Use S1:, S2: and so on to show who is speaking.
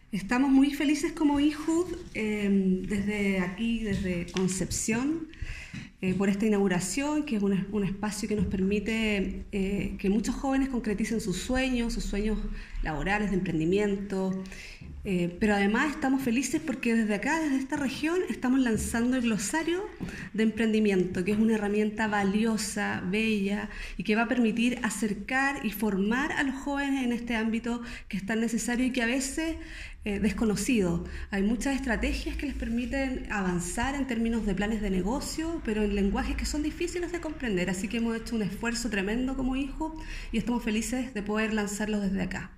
S1: Estamos muy felices como IJUD desde aquí, desde Concepción, por esta inauguración, que es un espacio que nos permite que muchos jóvenes concreticen sus sueños laborales, de emprendimiento, pero además estamos felices porque desde acá, desde esta región, estamos lanzando el glosario de emprendimiento, que es una herramienta valiosa, bella y que va a permitir acercar y formar a los jóvenes en este ámbito que es tan necesario y que a veces desconocido. Hay muchas estrategias que les permiten avanzar en términos de planes de negocio, pero en lenguajes que son difíciles de comprender. Así que hemos hecho un esfuerzo tremendo como hijo y estamos felices de poder lanzarlos desde acá.